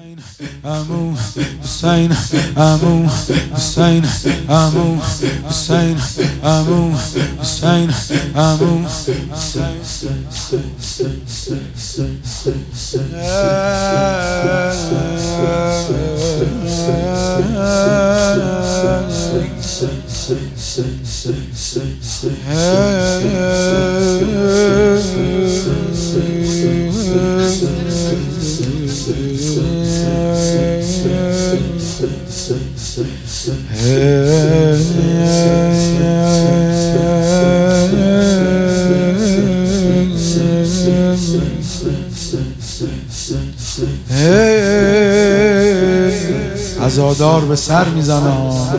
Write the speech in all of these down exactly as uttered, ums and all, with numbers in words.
عمو حسین عمو حسین عمو حسین عمو حسین عمو عزادار به سر میزنم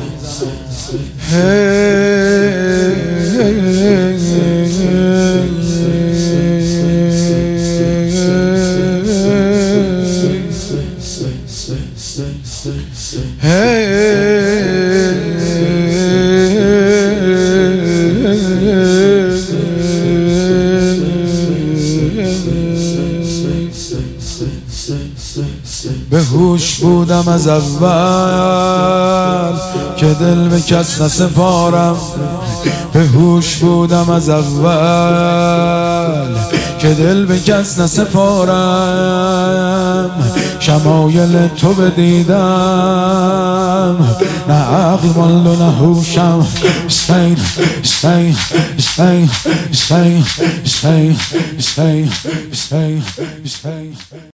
به هوش بودم از اول که دل به کس نسپارم، به هوش بودم از اول که دل به کس نسپارم. شمایل تو بدیدم نه عقل مال و نه هوشم. حسین حسین حسین حسین حسین حسین حسین حسین